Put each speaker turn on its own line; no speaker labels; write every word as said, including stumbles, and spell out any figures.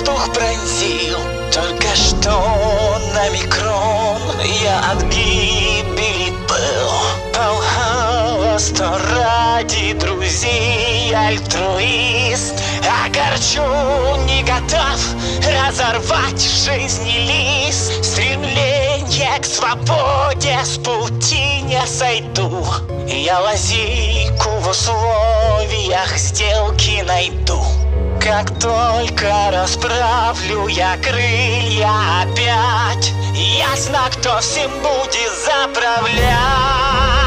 воздух пронзил. Только что на микрон я от гибели был. Пожалуйста, ради друзей альтруист. Огорчу, не готов разорвать жизни лист. Стремление к свободе с пути не сойду. Я лазейку в условиях сделки найду. Как только расправлю я крылья опять, ясно, кто всем будет заправлять.